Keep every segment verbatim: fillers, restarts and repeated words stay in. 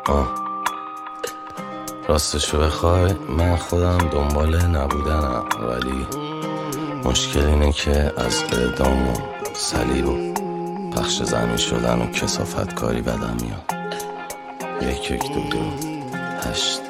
آه. راستشو بخوای من خودم دنبال نبودنم، ولی مشکل اینه که از اعدام و صلیب و پخش زمین شدن و کثافت کاری بدم میاد. یک یک دو دو هشت.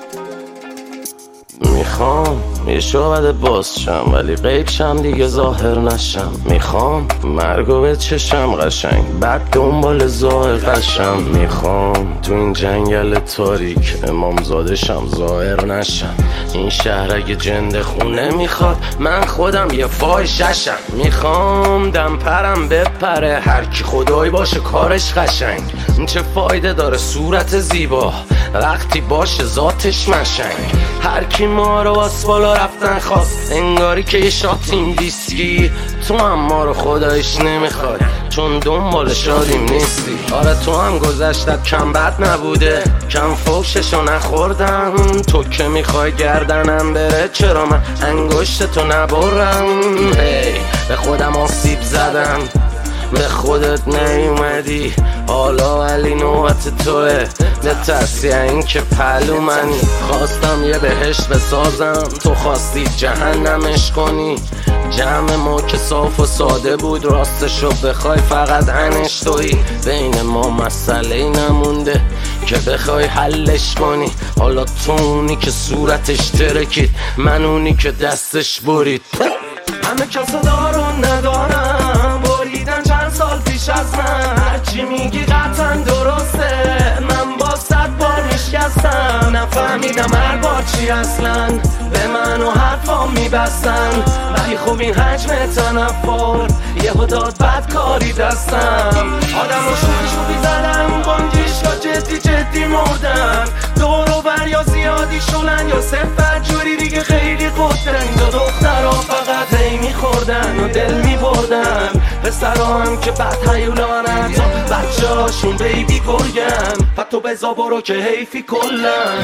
میخوام یه شعبده باز شم ولی غیب شم دیگه ظاهر نشم. میخوام مرگو به چشم قشنگ بعد دنبال ظاهر قشم. میخوام تو این جنگل تاریک امام زاده شم ظاهر نشم. این شهر اگه جنده خونه میخواد من خودم یه فاحشه‌شم. میخوام دم پرم بپره هر کی خدایی باشه کارش قشنگ. چه فایده داره صورت زیبا وقتی باشه ذاتش مشنگ. هر کی ما رو از بالا رفتن خواست انگاری که یه شاتیم دیسکی. تو هم ما رو خدایش نمیخوای چون دنبال شادیم نیستی. آره تو هم گذشتت کم بد نبوده کم فوششو نخوردم. تو که میخوای گردنم بره چرا من انگشت تو نبرم. هی به خودم آسیب زدم به خودت نیومدی حالا ولی نوبت توه. به تصیح این که پلو منی خواستم یه بهشت بسازم تو خواستی جهنمش کنی. جمع ما که صاف و ساده بود راستشو بخوای فقط انش تویی. بین ما مسئله نمونده که بخوای حلش کنی. حالا تو اونی که صورتش ترکید من اونی که دستش برید. همه کسا دارون ندارم بریدن چند سال پیش از من. هرچی میگی قطعا درسته من با صد بار میشکستم. نفهمیدم هر بار چی اصلا به من و حرفام میبستن. ولی خب این حجم تنفر یهو داد بدکاری دستم. آدم رو شوخی شوخی زدم بانگیشگاه جدی جدی مردن. دور و بر یا زیادی شلن یا صفت جوری دیگه خیلی قدرن. دو دخترها فقط هی میخوردن و دل میبردن. پسرها هم که بد هیولانن تا بچه هاشون بیبی گرگن. فتو بزا برو که حیفی کلن.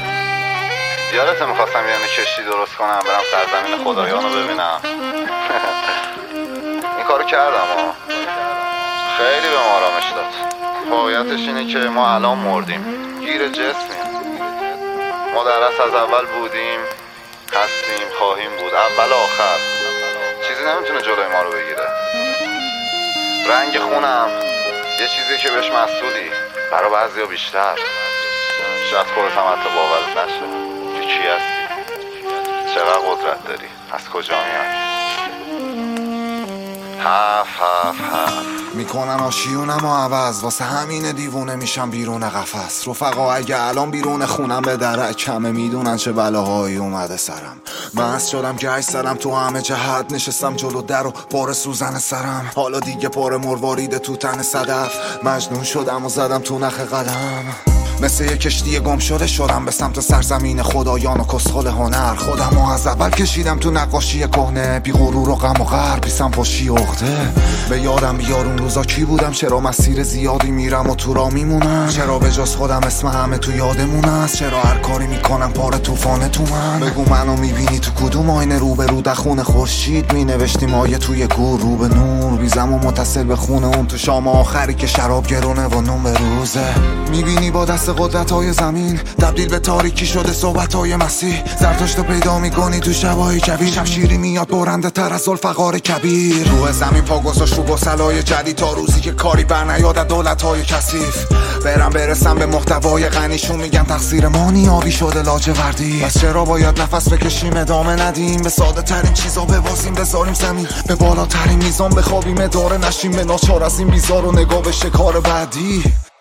یادت میخواستم یعنی کشتی درست کنم برم سرزمین خدایانو ببینم. این کارو کردم ها. خیلی به ما آرامش داد. واقعیتش اینه که ما الان مردیم گیر جسمیم. ما در اصل از اول بودیم هستیم خواهیم بود اول آخر. چیزی نمیتونه جلوی ما رو بگیره. رنگ خونم یه چیزی که بهش مسئولی برای بعضیا بیشتر. شاید خودت هم حتی باورت نشه که کی هستی چقدر قدرت داری از کجا میای. هف هف هف میکنن آشیونم و عوض واسه همین دیوونه میشم بیرون قفس. رفقا اگه الان بیرون خونم به درک کمه میدونن چه بلاهایی اومده سرم. مست شدم گشت سرم تو همه جهت نشستم جلو در و بار سوزن سرم. حالا دیگه پر مروارید تو تن صدف مجنون شدم و زدم تو نخ قلم. مثل یه کشتی گم شده شدم به سمت سرزمین خدایان و کسخل هنر. خودم و از اول کشیدم تو نقاشی کهنه بی غرور و غم و غر بی سمپاشی عقده. به یادم بیار اون روزا کی بودم چرا مسیر زیادی میرم و تو را میمونم. چرا به جز خودم اسم همه تو یادمون است. چرا هر کاری میکنم پاره طوفان تو من. بگو منو میبینی تو کدوم آینه رو به رو دخون خورشید مینوشتیم آیه توی گور رو به نور بیزم و متصل به خونه اون تو شام آخری که شراب گرونه و نون به روزه. میبینی با دست قدرت های زمین تبدیل به تاریکی شده صحبت های مسیح. زرتشت پیدا میکنی تو شبای کبیر. شمشیری میاد برنده تر از ذوالفقار کبیر. روح زمین پا گذاشت رو گسلای جدید تا روزی که کاری بر نیاد از دولت های کثیف. برم برسم به محتوای غنیشون میگم تقصیر ما نیابی شده لاجوردی. پس چرا باید نفس بکشیم ادامه ندیم به ساده ترین چیزا ببازیم بذاریم زمین به بالاترین میزان بخوابیم اداره نشیم به ناچار از این بیزار و نگاه به شکار بعدی.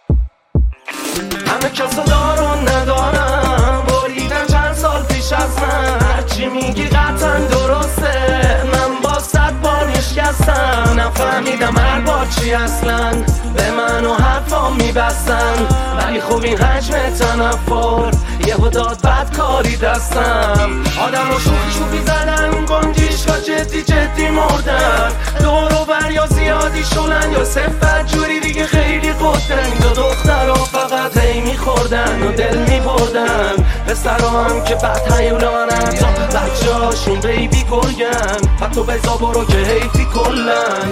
همه کسا دارون ندارم بریدن چند سال پیش از من. هرچی میگی قطعا درسته من با صد بار میشکستم. نفهمیدم هر بار چی اصلا به من و حرفام میبستن. ولی خب این حجم تنفر یهو داد بدکاری دستم. آدم رو شوخی شوخی زدن گنجیشگاه جدی جدی مردن. دور و بر یا زیادی شلن یا صفت جوری دیگه خیلی قدرن. دو دخترها فقط هی میخوردن و دل میبردن. پسرها هم که بد هیولانن تا بچه هاشون بیبی گرگن. فتو بزا برو که حیفی کلن.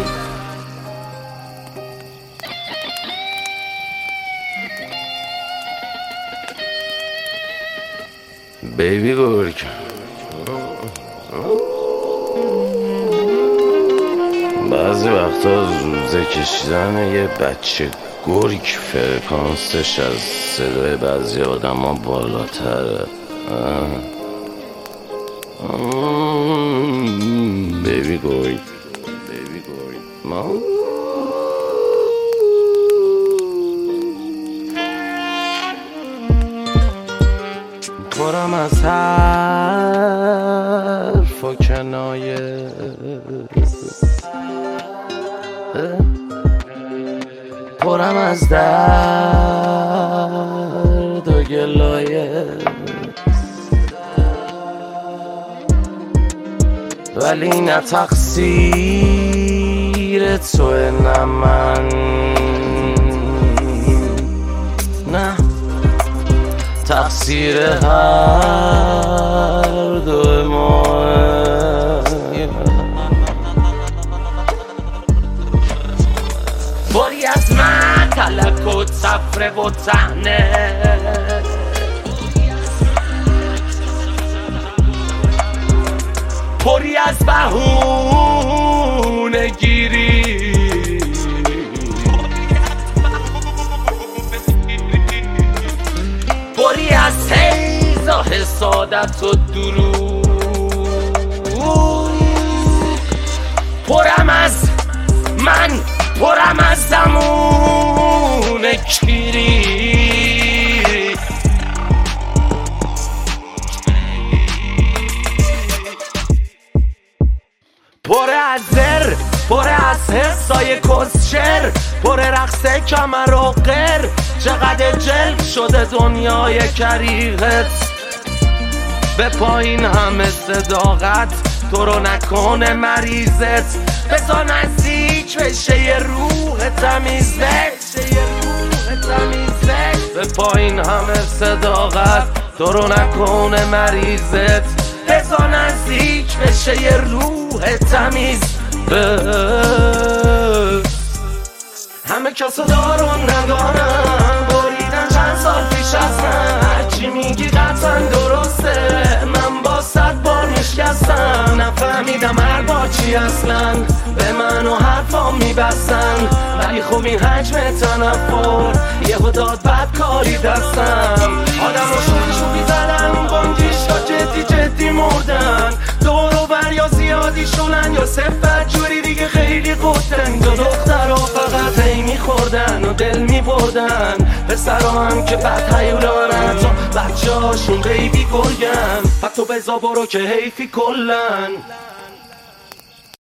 بیبی گرگ بعضی وقتا روزه کشیدن یه بچه گرگ فرکانسش از صدای بعضی آدم ها بالاتره. بیبی گرگ بیبی گرگ ما پرم از حرف و کنایه پرم از درد و گلایه ولی نه تقصیر توه نه من نه تقصیر هر دو ما باری از من تلک و صفره و تهنه پری از بهونه گیری پری از حیز و حسادت و دروغ پرم از من پرم از زمون کیری پر از زر پر از حسای کسشر پر رقص کمر و قر چقدر جلب شده دنیای کریغت به پایین همه صداقت تو رو نکنه مریضت بذار نزدیک بشه یه روح تمیزت به پایین همه صداقت تو رو نکنه مریضت بذار نزدیک بشه یه روح تمیز همه کسا دارون ندارم بریدن چند سال پیش از من هرچی میگی قطعا درسته من با صد بار نشکستم نفهمیدم هر با چی اصلا به من و حرفام میبستن ولی خب این حجم تنفر یه داد بدکاری دستم آدم رو شوی شوی زدن بانگیشا جدی جدی مردن دور و بر یا زیادی شدن یا صفت جوری دیگه خیلی قدن دو دختر رو فقط هی میخوردن و دل میبردن پسرا هم که بد هیولانن تا بچه هاشون غیبی گرگن حتی بزا برو که حیفی کلن